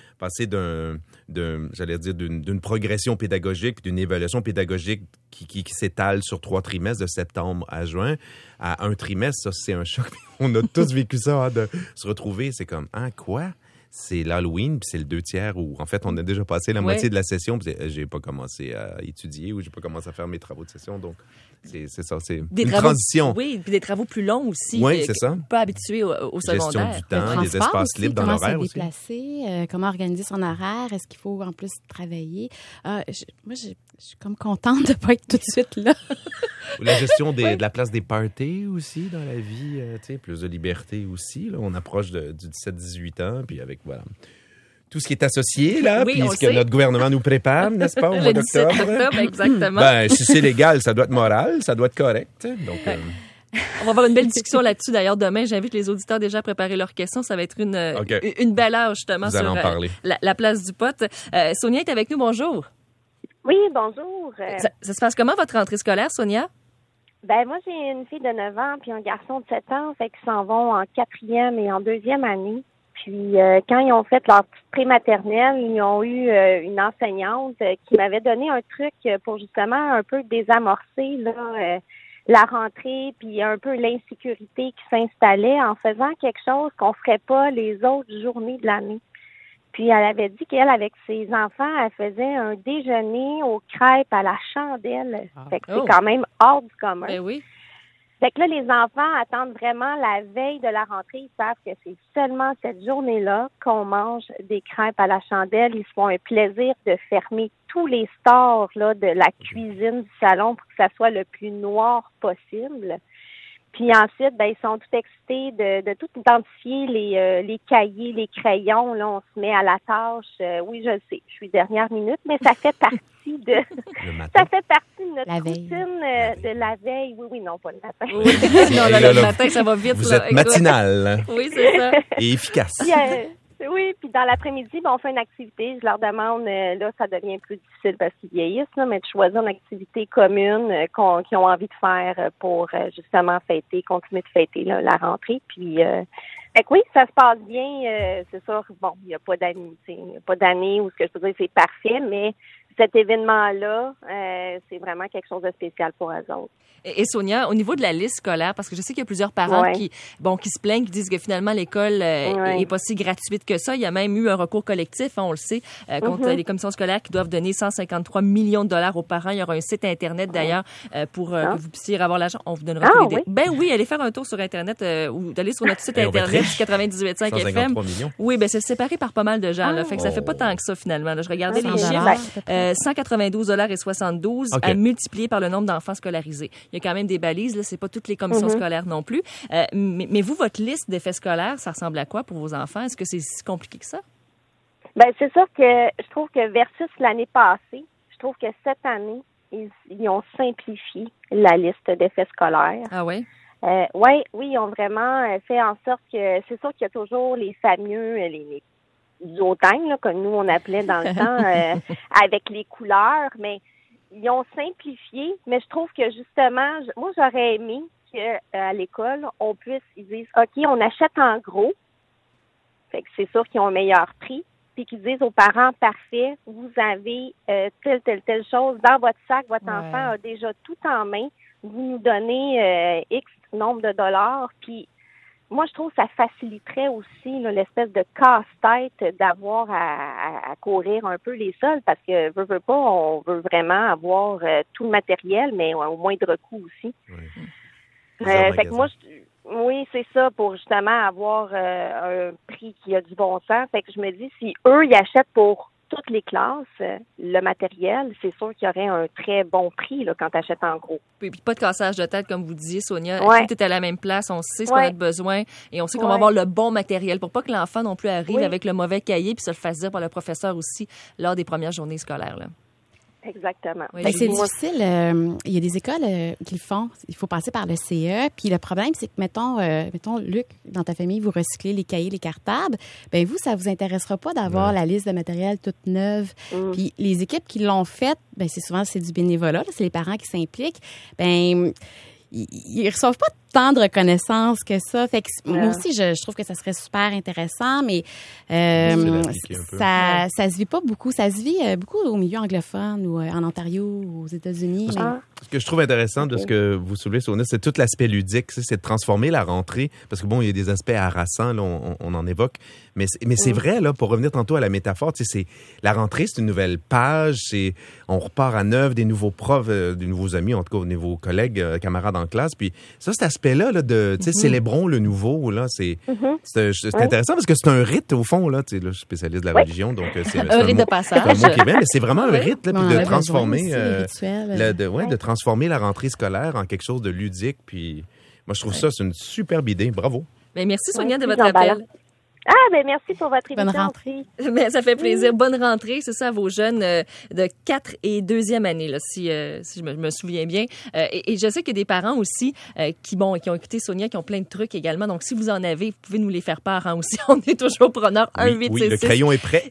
d'une progression pédagogique, d'une évaluation pédagogique qui s'étale sur 3 trimestres, de septembre à juin, à un trimestre, ça, c'est un choc. On a tous vécu ça, de se retrouver. C'est comme, quoi? c'est l'Halloween, puis c'est le 2/3 où, en fait, on a déjà passé la moitié de la session, puis j'ai pas commencé à étudier ou j'ai pas commencé à faire mes travaux de session. Donc, c'est ça, c'est une transition. Oui, puis des travaux plus longs aussi. Oui, c'est ça. Pas habitué au secondaire. Gestion du temps, des espaces aussi, libres dans l'horaire aussi. Comment se déplacer, comment organiser son horaire, est-ce qu'il faut en plus travailler? Moi, je suis comme contente de ne pas être tout de suite là. La gestion de la place des parties aussi dans la vie, plus de liberté aussi. Là. On approche du 17-18 ans, puis avec, voilà, tout ce qui est associé, là, puis ce que notre gouvernement nous prépare, n'est-ce pas, au mois d'octobre? Le 17 octobre, exactement. Ben, si c'est légal, ça doit être moral, ça doit être correct. Donc, on va avoir une belle discussion là-dessus. D'ailleurs, demain, j'invite les auditeurs déjà à préparer leurs questions. Ça va être une belle heure, justement, sur la place du pot. Sonia est avec nous. Bonjour. Oui, bonjour. Ça se passe comment, votre rentrée scolaire, Sonia? Ben moi, j'ai une fille de 9 ans puis un garçon de 7 ans. Fait qu'ils s'en vont en 4e et en 2e année. Puis, quand ils ont fait leur petite prématernelle, ils ont eu une enseignante qui m'avait donné un truc pour justement un peu désamorcer la rentrée puis un peu l'insécurité qui s'installait en faisant quelque chose qu'on ferait pas les autres journées de l'année. Puis elle avait dit qu'elle, avec ses enfants, elle faisait un déjeuner aux crêpes à la chandelle. Fait que c'est quand même hors du commun. Ben oui. Fait que là, les enfants attendent vraiment la veille de la rentrée. Ils savent que c'est seulement cette journée-là qu'on mange des crêpes à la chandelle. Ils se font un plaisir de fermer tous les stores là, de la cuisine du salon pour que ça soit le plus noir possible. Puis ensuite, ben ils sont tout excités de tout identifier les cahiers, les crayons. Là, on se met à la tâche. Oui, je le sais, je suis dernière minute, mais ça fait partie de ça fait partie de notre routine de la veille. Oui, non, pas le matin. Oui. Non, le matin, ça va vite. Vous êtes matinale. Oui, c'est ça. Et efficace. Puis, oui, puis dans l'après-midi, on fait une activité. Je leur demande, là, ça devient plus difficile parce qu'ils vieillissent, là, mais de choisir une activité commune qu'ils ont envie de faire pour justement continuer de fêter là, la rentrée. Puis, fait que oui, ça se passe bien. C'est sûr, bon, il n'y a pas d'année où ce que je peux dire c'est parfait, mais cet événement-là, c'est vraiment quelque chose de spécial pour eux autres. Et Sonia, au niveau de la liste scolaire, parce que je sais qu'il y a plusieurs parents qui se plaignent, qui disent que finalement l'école est pas si gratuite que ça. Il y a même eu un recours collectif, on le sait, contre les commissions scolaires qui doivent donner 153 millions de dollars aux parents. Il y aura un site Internet d'ailleurs pour que vous puissiez avoir l'argent. On vous donnera tous les Ben oui, allez faire un tour sur Internet ou d'aller sur notre site Internet 98.5 FM. Millions. Oui, ben c'est séparé par pas mal de gens. Là, fait que ça fait pas tant que ça finalement. Là, je regardais les chiffres. 192,72 à multiplier par le nombre d'enfants scolarisés. Il y a quand même des balises, là, c'est pas toutes les commissions scolaires non plus. Mais vous, votre liste d'effets scolaires, ça ressemble à quoi pour vos enfants? Est-ce que c'est si compliqué que ça? Ben c'est sûr que je trouve que versus l'année passée, je trouve que cette année, ils ont simplifié la liste d'effets scolaires. Ah oui? Oui, ils ont vraiment fait en sorte que c'est sûr qu'il y a toujours les fameux, les autanges, là, comme nous on appelait dans le temps, avec les couleurs, mais ils ont simplifié, mais je trouve que justement, moi j'aurais aimé qu'à l'école, ils disent OK, on achète en gros, fait que c'est sûr qu'ils ont un meilleur prix, puis qu'ils disent aux parents, parfait, vous avez telle chose dans votre sac, votre enfant a déjà tout en main, vous nous donnez X nombre de dollars, puis moi, je trouve que ça faciliterait aussi là, l'espèce de casse-tête d'avoir à courir un peu les sols parce que, veut pas, on veut vraiment avoir tout le matériel, mais au moindre coût aussi. Oui. Fait que moi, oui, c'est ça, pour justement avoir un prix qui a du bon sens. Fait que je me dis, si eux, ils achètent pour toutes les classes, le matériel, c'est sûr qu'il y aurait un très bon prix là, quand tu achètes en gros. Puis pas de cassage de tête, comme vous disiez, Sonia. Ouais. Tout est à la même place, on sait ce qu'on a de besoin et on sait qu'on va avoir le bon matériel pour pas que l'enfant non plus arrive avec le mauvais cahier puis se le fasse dire par le professeur aussi lors des premières journées scolaires. Là. Exactement. Oui, c'est difficile. Il y a des écoles qui le font. Il faut passer par le CE. Puis le problème, c'est que, mettons, Luc, dans ta famille, vous recyclez les cahiers, les cartables. Bien, vous, ça vous intéressera pas d'avoir la liste de matériel toute neuve. Puis les équipes qui l'ont faite, bien, c'est du bénévolat. Là, c'est les parents qui s'impliquent. Bien, ils reçoivent pas autant de reconnaissance que ça. Fait que moi aussi, je trouve que ça serait super intéressant, mais ça se vit pas beaucoup. Ça se vit beaucoup au milieu anglophone ou en Ontario ou aux États-Unis. Ce que je trouve intéressant de ce que vous soulevez, Sonia, c'est tout l'aspect ludique, c'est de transformer la rentrée, parce que bon, il y a des aspects harassants, là, on en évoque, mais c'est vrai, là, pour revenir tantôt à la métaphore, tu sais, la rentrée, c'est une nouvelle page, on repart à neuf, des nouveaux profs, des nouveaux amis, en tout cas, des nouveaux collègues, camarades en classe, puis ça, cet aspect-là, là, de, tu sais, célébrons le nouveau, là, c'est intéressant, parce que c'est un rite, au fond, là, tu sais, là, je suis spécialiste de la religion, donc c'est un rite de passage. C'est un mot qui est bien, mais c'est vraiment un rite, là, puis de transformer, de transformer la rentrée scolaire en quelque chose de ludique. Puis moi, je trouve ça, c'est une superbe idée. Bravo. Bien, merci, Sonia, de votre appel. Merci pour votre émission. Bonne rentrée. Mais ça fait plaisir. Bonne rentrée, c'est ça, à vos jeunes de 4 et 2e année, là, si je me souviens bien. Et je sais qu'il y a des parents aussi qui ont écouté Sonia, qui ont plein de trucs également. Donc, si vous en avez, vous pouvez nous les faire part aussi. On est toujours preneurs. 1-866. Oui, le crayon est prêt.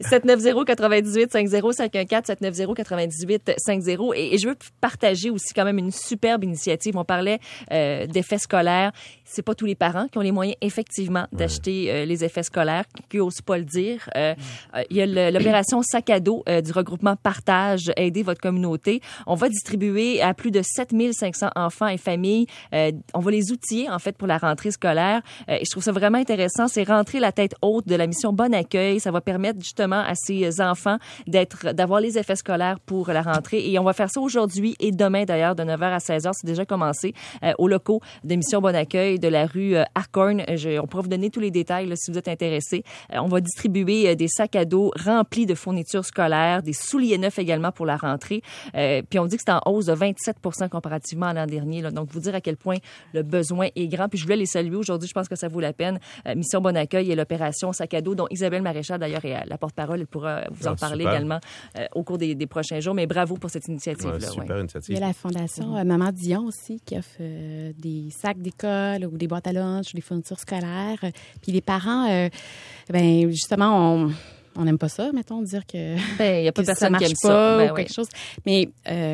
790-98-50, 790-98-50. Et je veux partager aussi quand même une superbe initiative. On parlait d'effets scolaires. C'est pas tous les parents qui ont les moyens, effectivement, d'acheter les effets scolaires, qui n'osent pas le dire. Il y a l'opération Sac à dos du regroupement Partage, Aider votre communauté. On va distribuer à plus de 7500 enfants et familles. On va les outiller, en fait, pour la rentrée scolaire. Et je trouve ça vraiment intéressant. C'est rentrer la tête haute de la mission Bon Accueil. Ça va permettre justement à ces enfants d'avoir les effets scolaires pour la rentrée. Et on va faire ça aujourd'hui et demain, d'ailleurs, de 9h à 16h. C'est déjà commencé aux locaux de mission Bon Accueil de la rue Harcourt. On pourra vous donner tous les détails là, si vous êtes intéressés. On va distribuer des sacs à dos remplis de fournitures scolaires, des souliers neufs également pour la rentrée. Puis on dit que c'est en hausse de 27% comparativement à l'an dernier. Là. Donc, vous dire à quel point le besoin est grand. Puis je voulais les saluer aujourd'hui. Je pense que ça vaut la peine. Mission Bon Accueil et l'opération Sac à dos, dont Isabelle Maréchal, d'ailleurs, est la porte-parole. Elle pourra vous en parler également au cours des prochains jours. Mais bravo pour cette initiative-là. Super initiative. Il y a la Fondation Maman Dion aussi qui offre des sacs d'école ou des boîtes à lunch ou des fournitures scolaires. Puis les parents, justement, on n'aime pas ça, mettons, dire que il y a pas de personne ça marche qui aime pas ça. ou quelque chose. Mais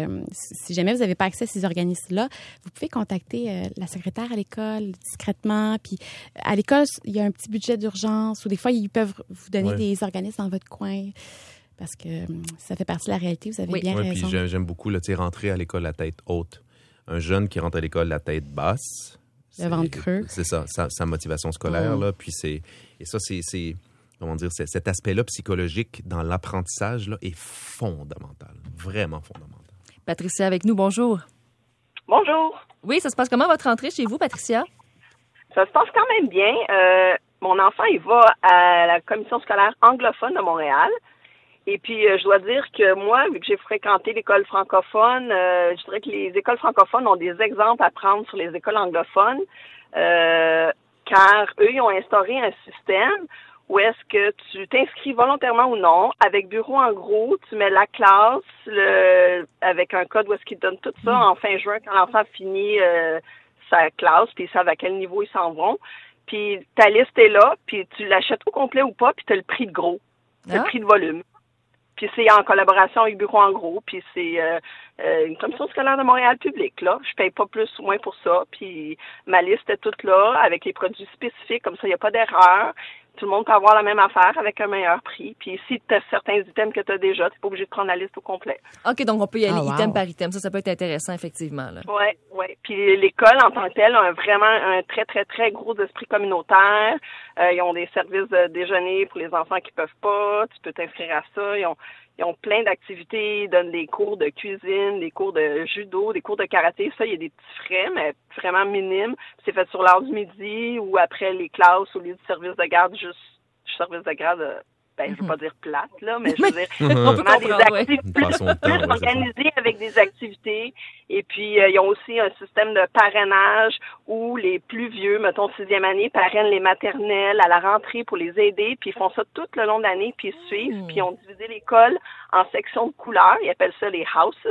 si jamais vous n'avez pas accès à ces organismes-là, vous pouvez contacter la secrétaire à l'école discrètement. Puis à l'école, il y a un petit budget d'urgence ou des fois, ils peuvent vous donner des organismes dans votre coin. Parce que ça fait partie de la réalité, vous avez bien raison. Puis j'aime beaucoup rentrer à l'école la tête haute. Un jeune qui rentre à l'école la tête basse. Le ventre creux. C'est ça, sa motivation scolaire. Là, puis c'est comment dire, cet aspect-là psychologique dans l'apprentissage là, est fondamental, vraiment fondamental. Patricia avec nous, bonjour. Bonjour. Oui, ça se passe comment votre rentrée chez vous, Patricia? Ça se passe quand même bien. Mon enfant, il va à la commission scolaire anglophone de Montréal. Et puis, je dois dire que moi, vu que j'ai fréquenté l'école francophone, je dirais que les écoles francophones ont des exemples à prendre sur les écoles anglophones, car eux, ils ont instauré un système où est-ce que tu t'inscris volontairement ou non, avec bureau en gros, tu mets la classe avec un code où est-ce qu'ils te donnent tout ça en fin juin quand l'enfant finit sa classe, puis ils savent à quel niveau ils s'en vont. Puis ta liste est là, puis tu l'achètes au complet ou pas, puis tu as le prix de gros, le prix de volume. Puis c'est en collaboration avec Bureau en gros, puis c'est une commission scolaire de Montréal publique, là. Je paye pas plus ou moins pour ça, puis ma liste est toute là, avec les produits spécifiques, comme ça, il n'y a pas d'erreur. Tout le monde peut avoir la même affaire avec un meilleur prix. Puis si tu as certains items que tu as déjà, tu n'es pas obligé de prendre la liste au complet. OK, donc on peut y aller item par item. Ça peut être intéressant, effectivement. Oui. Puis l'école, en tant que telle, a vraiment un très, très, très gros esprit communautaire. Ils ont des services de déjeuner pour les enfants qui peuvent pas. Tu peux t'inscrire à ça. Ils ont plein d'activités. Ils donnent des cours de cuisine, des cours de judo, des cours de karaté. Ça, il y a des petits frais, mais vraiment minimes. C'est fait sur l'heure du midi ou après les classes au lieu du service de garde, juste service de garde. Je veux pas dire plate, là, mais je veux dire vraiment des activités plus organisées avec des activités. Et puis, ils ont aussi un système de parrainage où les plus vieux, mettons 6e année, parrainent les maternelles à la rentrée pour les aider. Puis, ils font ça tout le long de l'année, puis ils suivent. Puis, ils ont divisé l'école en sections de couleurs. Ils appellent ça les houses.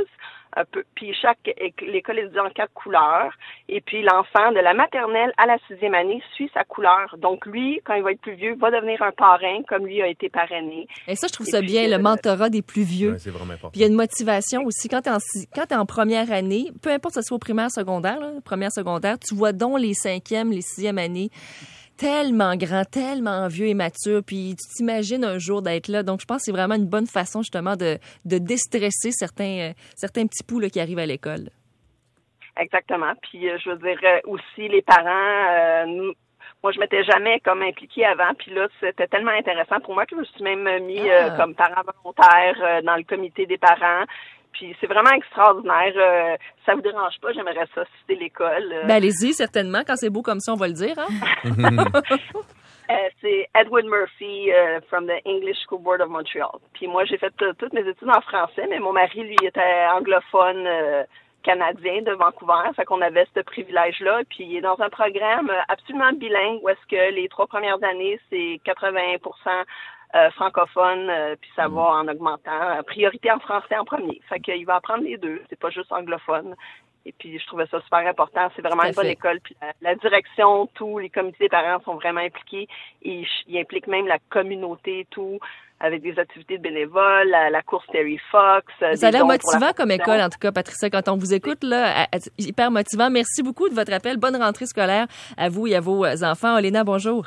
un peu. Puis l'école est divisée en 4 couleurs. Et puis l'enfant de la maternelle à la 6e année suit sa couleur. Donc lui, quand il va être plus vieux, va devenir un parrain comme lui a été parrainé. Et ça, je trouve ça bien, le mentorat des plus vieux. Ouais, c'est vraiment important. Puis il y a une motivation aussi. Quand t'es en première année, peu importe que ce soit au primaire, secondaire, là, première, secondaire, tu vois donc les 5e, les 6e années tellement grands, tellement vieux et matures, puis tu t'imagines un jour d'être là. Donc, je pense que c'est vraiment une bonne façon, justement, de déstresser certains petits poux là, qui arrivent à l'école. Exactement. Puis, je veux dire, aussi, les parents, moi, je m'étais jamais comme impliquée avant, puis là, c'était tellement intéressant pour moi que je me suis même mis comme parent volontaire dans le comité des parents. Puis c'est vraiment extraordinaire. Ça vous dérange pas, j'aimerais ça citer l'école. Ben allez-y, certainement. Quand c'est beau comme ça, on va le dire. Hein? C'est Edwin Murphy from the English School Board of Montreal. Puis moi, j'ai fait toutes mes études en français, mais mon mari, lui, était anglophone canadien de Vancouver. Fait qu'on avait ce privilège-là. Puis il est dans un programme absolument bilingue où est-ce que les 3 premières années, c'est 80% francophone, puis ça va en augmentant. Priorité en français en premier. Fait qu'il va apprendre les deux. C'est pas juste anglophone. Et puis, je trouvais ça super important. C'est vraiment une bonne école. Puis la direction, tous les comités des parents sont vraiment impliqués. Et ils impliquent même la communauté, tout, avec des activités de bénévoles, la course Terry Fox. Ça a l'air motivant comme école, en tout cas, Patricia. Quand on vous écoute, là, hyper motivant. Merci beaucoup de votre appel. Bonne rentrée scolaire à vous et à vos enfants. Oléna, bonjour.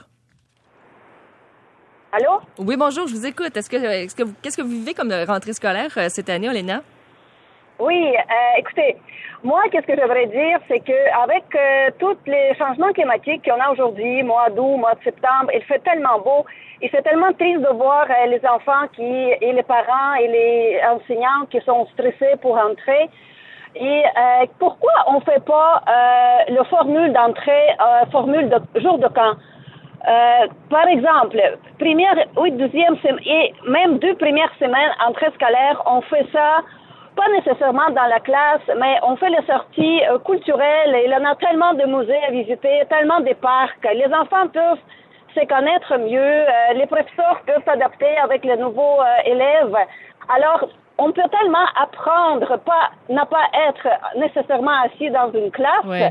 Allô? Oui, bonjour, je vous écoute. Qu'est-ce que vous vivez comme rentrée scolaire cette année, Oléna? Oui, écoutez, moi, qu'est-ce que j'aimerais dire, c'est que avec tous les changements climatiques qu'on a aujourd'hui, mois d'août, mois de septembre, il fait tellement beau, et c'est tellement triste de voir les enfants et les parents et les enseignants qui sont stressés pour entrer. Et pourquoi on fait pas le formule d'entrée, formule de jour de camp? Par exemple, première, oui, deuxième semaine, et même 2 premières semaines entrée scolaire, on fait ça, pas nécessairement dans la classe, mais on fait les sorties culturelles. Il y en a tellement de musées à visiter, tellement de parcs. Les enfants peuvent se connaître mieux, les professeurs peuvent s'adapter avec les nouveaux élèves. Alors, on peut tellement apprendre, ne pas être nécessairement assis dans une classe. Ouais.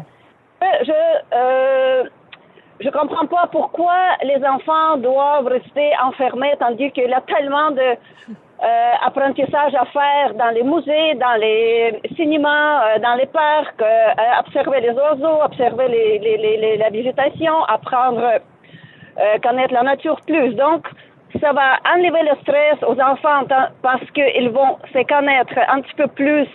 Je comprends pas pourquoi les enfants doivent rester enfermés tandis qu'il y a tellement de apprentissage à faire dans les musées, dans les cinémas, dans les parcs, observer les oiseaux, observer la végétation, apprendre connaître la nature plus. Donc, ça va enlever le stress aux enfants parce qu'ils vont se connaître un petit peu plus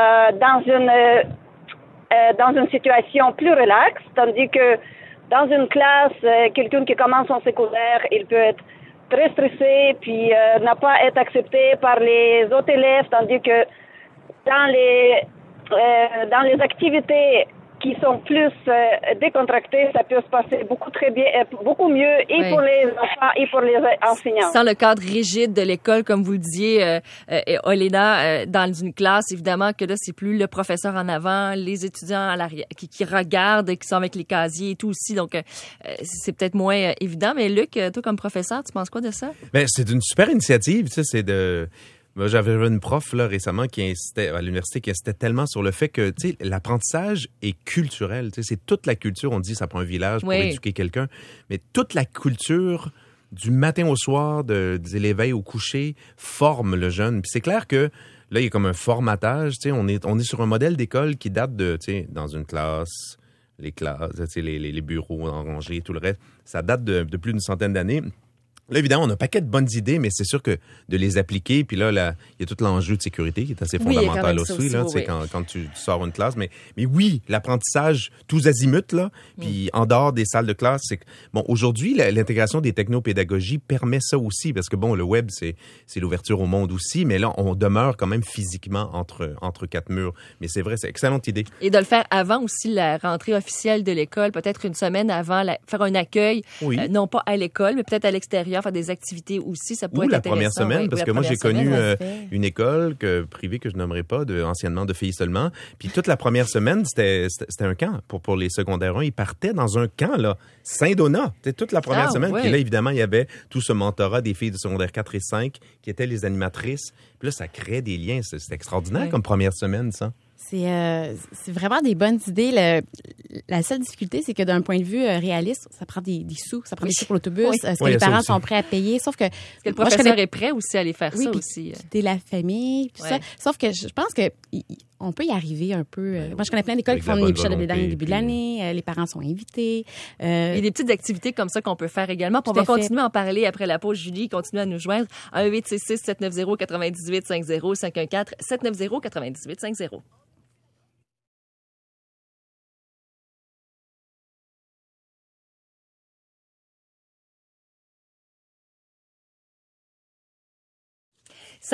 dans une situation plus relaxe, tandis que dans une classe, quelqu'un qui commence en secondaire, il peut être très stressé, puis n'a pas être accepté par les autres élèves, tandis que dans les activités qui sont plus décontractées, ça peut se passer beaucoup mieux, et pour les enfants et pour les enseignants. Sans le cadre rigide de l'école, comme vous le disiez, Oléna, dans une classe, évidemment que là, c'est plus le professeur en avant, les étudiants à l'arrière, qui regardent, qui sont avec les casiers et tout aussi. Donc, c'est peut-être moins évident. Mais Luc, toi, comme professeur, tu penses quoi de ça? Ben, c'est une super initiative, tu sais, Moi, j'avais une prof là récemment qui insistait à l'université, qui insistait tellement sur le fait que, tu sais, l'apprentissage est culturel. Tu sais, c'est toute la culture. On dit que ça prend un village pour éduquer quelqu'un, mais toute la culture du matin au soir, de l'éveil au coucher, forme le jeune. Puis c'est clair que là, il y a comme un formatage. Tu sais, on est sur un modèle d'école qui date de, tu sais, dans une classe, les classes, tu sais, les bureaux en rangée, tout le reste. Ça date de plus d'une centaine d'années. Là, évidemment, on a un paquet de bonnes idées, mais c'est sûr que de les appliquer, puis là, il y a tout l'enjeu de sécurité qui est assez fondamental aussi, là, tu sais, quand tu sors une classe. Mais oui, l'apprentissage tous azimuts, là, puis en dehors des salles de classe, c'est que, bon, aujourd'hui, l'intégration des technopédagogies permet ça aussi, parce que, bon, le web, c'est l'ouverture au monde aussi, mais là, on demeure quand même physiquement entre 4 murs. Mais c'est vrai, c'est une excellente idée. Et de le faire avant aussi la rentrée officielle de l'école, peut-être une semaine avant, faire un accueil, non pas à l'école, mais peut-être à l'extérieur, l'extérieur, faire des activités aussi, ça pourrait Ou être la intéressant. première semaine, ouais. parce Oui, que la moi, j'ai première connu semaine. une école privée que je nommerai pas, anciennement de filles seulement. Puis toute la première semaine, c'était un camp pour les secondaires 1. Ils partaient dans un camp, là, Saint-Donat. C'était toute la première semaine. ouais. Puis là, évidemment, il y avait tout ce mentorat des filles de secondaire 4 et 5 qui étaient les animatrices. Puis là, ça crée des liens. C'est extraordinaire comme première semaine, ça. C'est vraiment des bonnes idées. La seule difficulté, c'est que d'un point de vue réaliste, ça prend des sous. Ça prend des sous pour l'autobus. Oui. Ce que les parents sont prêts à payer. Sauf que... Est-ce que le professeur est prêt aussi à aller faire ça aussi? Quitter la famille, tout ça. Sauf que je pense que on peut y arriver un peu. Moi, je connais plein d'écoles qui font des bûchettes de dinde au début de l'année. Les parents sont invités. Il y a des petites activités comme ça qu'on peut faire également. Puis on va continuer à en parler après la pause. Julie, continue à nous joindre. 1-866-790-9850, 514-790-9850. «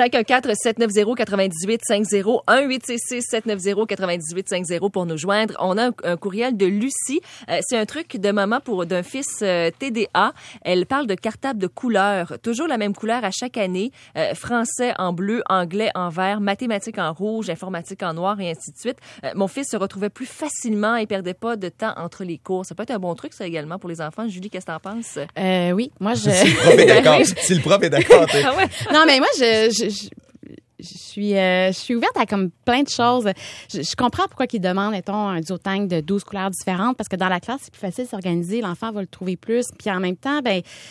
514-790-9850, 1-866-790-9850 pour nous joindre. On a un courriel de Lucie. C'est un truc de maman d'un fils TDA. Elle parle de cartable de couleur. Toujours la même couleur à chaque année. Français en bleu, anglais en vert, mathématiques en rouge, informatique en noir et ainsi de suite. Mon fils se retrouvait plus facilement et perdait pas de temps entre les cours. Ça peut être un bon truc, ça, également, pour les enfants. Julie, qu'est-ce que t'en penses? Oui, moi, Si le prof est d'accord. Si le prof est d'accord. Ah ouais? Non, mais moi, je suis ouverte à comme plein de choses. Je comprends pourquoi ils demandent, mettons, un duotang de 12 couleurs différentes, parce que dans la classe, c'est plus facile de s'organiser, l'enfant va le trouver plus. Puis en même temps,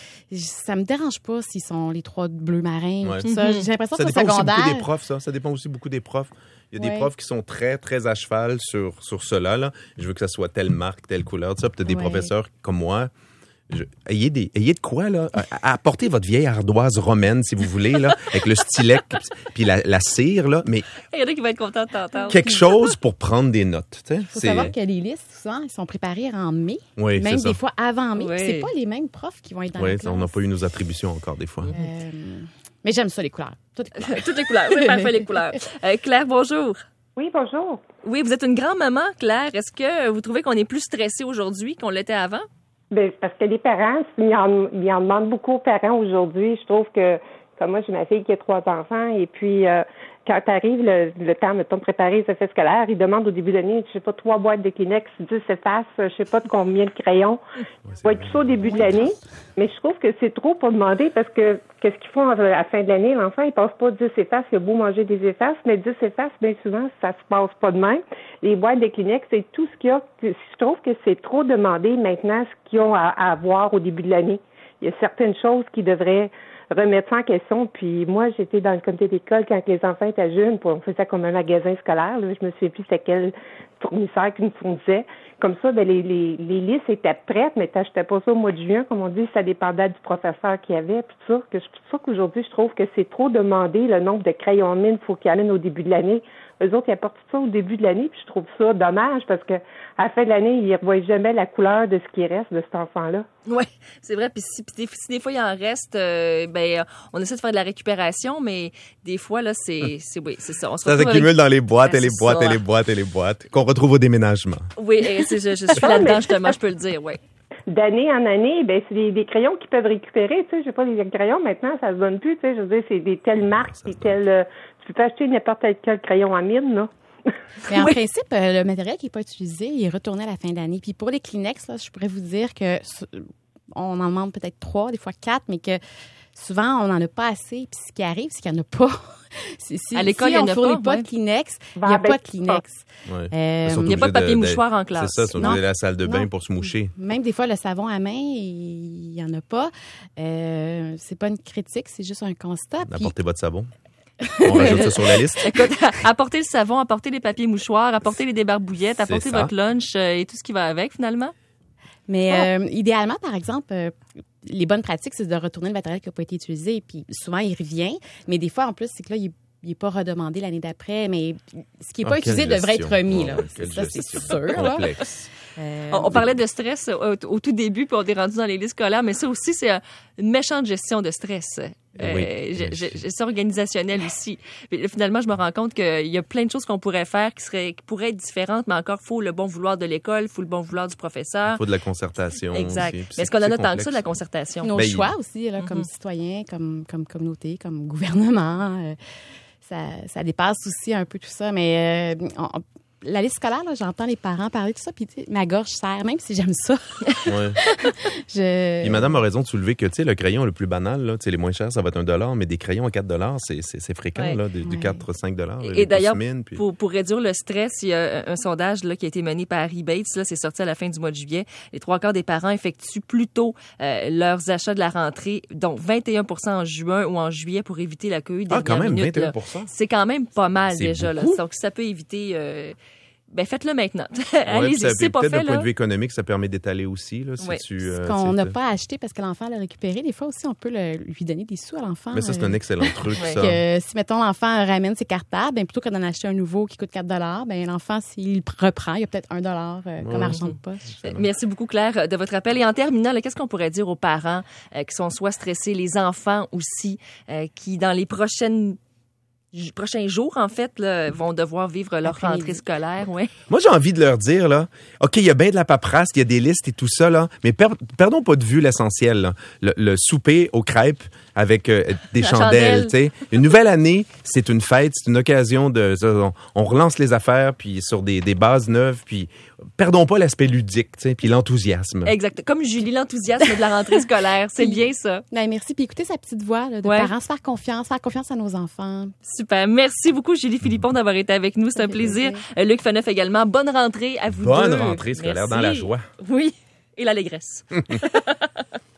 ça me dérange pas s'ils sont les 3 bleus marins ou tout ça. J'ai l'impression que c'est secondaire. Ça dépend aussi beaucoup des profs, ça. Ça dépend aussi beaucoup des profs. Il y a des profs qui sont très, très à cheval sur cela, là. Je veux que ça soit telle marque, telle couleur, tout ça. Puis t'as des professeurs comme moi. Ayez de quoi, là. Apportez votre vieille ardoise romaine, si vous voulez, là, avec le stylet puis la cire, là. Mais il y en a qui vont être contents de t'entendre. quelque chose pour prendre des notes. Il faut savoir que les listes, souvent, ils sont préparés en mai. Oui, même des fois avant mai. Oui. C'est pas les mêmes profs qui vont être dans la classe. On n'a pas eu nos attributions encore, des fois. Mais j'aime ça, les couleurs. Toutes les couleurs. Toutes les couleurs. Oui, parfait, les couleurs. Claire, bonjour. Oui, bonjour. Oui, vous êtes une grand-maman, Claire. Est-ce que vous trouvez qu'on est plus stressé aujourd'hui qu'on l'était avant? Ben, parce que les parents, ils en demandent beaucoup aux parents aujourd'hui. Je trouve que, comme moi, j'ai ma fille qui a 3 enfants, et puis quand arrive le temps, mettons, de préparer les effets scolaires, ils demandent au début de l'année, je sais pas, 3 boîtes de Kleenex, 10 effaces, je sais pas de combien de crayons. Ça va être tout ça au début de l'année. Mais je trouve que c'est trop pour demander, parce que qu'est-ce qu'ils font à la fin de l'année? L'enfant, il passe pas 10 effaces, il a beau manger des effaces, mais 10 effaces, bien souvent, ça se passe pas de même. Les boîtes de Kleenex, c'est tout ce qu'il y a. Je trouve que c'est trop demandé maintenant ce qu'ils ont à avoir au début de l'année. Il y a certaines choses qui devraient remettre ça en question. Puis moi, j'étais dans le comité d'école quand les enfants étaient jeunes, puis on faisait comme un magasin scolaire. Là. Je me souviens plus c'était quel fournisseur qui nous fournissait. Comme ça, les listes étaient prêtes, mais t'achetais pas ça au mois de juin, comme on dit, ça dépendait du professeur qu'il y avait, puis tout ça. C'est pour ça qu'aujourd'hui, je trouve que c'est trop demandé le nombre de crayons de mine qu'il faut qu'il y en ait au début de l'année. Eux autres, ils apportent tout ça au début de l'année, puis je trouve ça dommage parce que à la fin de l'année, ils ne revoient jamais la couleur de ce qui reste de cet enfant-là. Oui, c'est vrai. Puis si des fois il en reste, on essaie de faire de la récupération, mais des fois là, c'est ça. On ça s'accumule dans les boîtes et les boîtes et les boîtes et les boîtes qu'on retrouve au déménagement. Oui, je suis là-dedans justement, je peux le dire, oui. D'année en année, c'est des crayons qu'ils peuvent récupérer. Tu sais, je sais pas, les crayons maintenant, ça se donne plus. Tu sais, je veux dire, c'est des telles marques, des telles. Tu peux acheter n'importe quel crayon en mine, là. Mais en principe, le matériel qui n'est pas utilisé, il est retourné à la fin d'année. Puis pour les Kleenex, là, je pourrais vous dire que on en demande peut-être 3, des fois 4, mais que souvent, on n'en a pas assez. Puis ce qui arrive, c'est qu'il n'y en a pas. À l'école, il n'y en a pas. On ne fournit pas de Kleenex, il n'y a pas de Kleenex. Ouais. Il n'y a pas de papier mouchoir en classe. C'est ça, on est à la salle de bain pour se moucher. Même des fois, le savon à main, il n'y en a pas. C'est pas une critique, c'est juste un constat. Apportez votre savon. On rajoute ça sur la liste. Écoute, apportez le savon, apportez les papiers mouchoirs, apportez les débarbouillettes, apportez votre lunch et tout ce qui va avec, finalement. Mais idéalement, par exemple, les bonnes pratiques, c'est de retourner le matériel qui n'a pas été utilisé. Puis souvent, il revient. Mais des fois, en plus, c'est que là, il n'est pas redemandé l'année d'après. Mais ce qui n'est pas utilisé devrait être remis. Là. Ça, c'est sûr. Complexe. On parlait de stress au tout début, puis on est rendu dans les listes scolaires, mais ça aussi, c'est une méchante gestion de stress. gestion organisationnelle aussi. Mais finalement, je me rends compte qu'il y a plein de choses qu'on pourrait faire qui pourraient être différentes, mais encore, il faut le bon vouloir de l'école, il faut le bon vouloir du professeur. Il faut de la concertation. Exact. Aussi. Mais est-ce qu'on en a tant que ça, de la concertation? Nos choix aussi, là, comme citoyens, comme communauté, comme gouvernement. Ça dépasse aussi un peu tout ça, mais la liste scolaire, là, j'entends les parents parler de tout ça, puis ma gorge serre, même si j'aime ça. Ouais. Et madame a raison de soulever que, tu sais, le crayon le plus banal, là, tu sais, les moins chers, ça va être $1, mais des crayons à $4, c'est fréquent, là, du 4-5 $. Et d'ailleurs, pour réduire le stress, il y a un sondage là, qui a été mené par Harry Bates, là, c'est sorti à la fin du mois de juillet. Les 3/4 des parents effectuent plutôt leurs achats de la rentrée, donc 21% en juin ou en juillet pour éviter l'accueil des quand même, minutes. 21%. C'est quand même pas mal déjà. Beaucoup. Là. Donc, ça peut éviter... faites-le maintenant. Ouais, allez-y, c'est pas peut-être fait, d'un point là. de vue économique, ça permet d'étaler aussi. Là, ce qu'on n'a pas acheté parce que l'enfant l'a récupéré, des fois aussi, on peut lui donner des sous à l'enfant. Mais ça, c'est un excellent truc, ça. Si, mettons, l'enfant ramène ses cartables, plutôt que d'en acheter un nouveau qui coûte $4, l'enfant, s'il reprend, il y a peut-être $1 comme argent de poche. Merci beaucoup, Claire, de votre appel. Et en terminant, là, qu'est-ce qu'on pourrait dire aux parents qui sont soit stressés, les enfants aussi, qui, dans les prochains jours, en fait, là, vont devoir vivre leur rentrée scolaire. Ouais. Moi, j'ai envie de leur dire, là, OK, il y a bien de la paperasse, il y a des listes et tout ça, là, mais perdons pas de vue l'essentiel, là. Le souper aux crêpes avec des chandelles, tu sais. Une nouvelle année, c'est une fête, c'est une occasion on relance les affaires, puis sur des bases neuves, puis perdons pas l'aspect ludique, tu sais, puis l'enthousiasme. Exact. Comme Julie, l'enthousiasme de la rentrée scolaire. C'est bien ça. Merci. Puis écoutez sa petite voix là, de parents, se faire confiance à nos enfants. Super. Merci beaucoup, Julie Philippon, d'avoir été avec nous. C'est un plaisir. Luc Feneuf également. Bonne rentrée à vous deux. Bonne rentrée scolaire. Merci. Dans la joie. Oui. Et l'allégresse.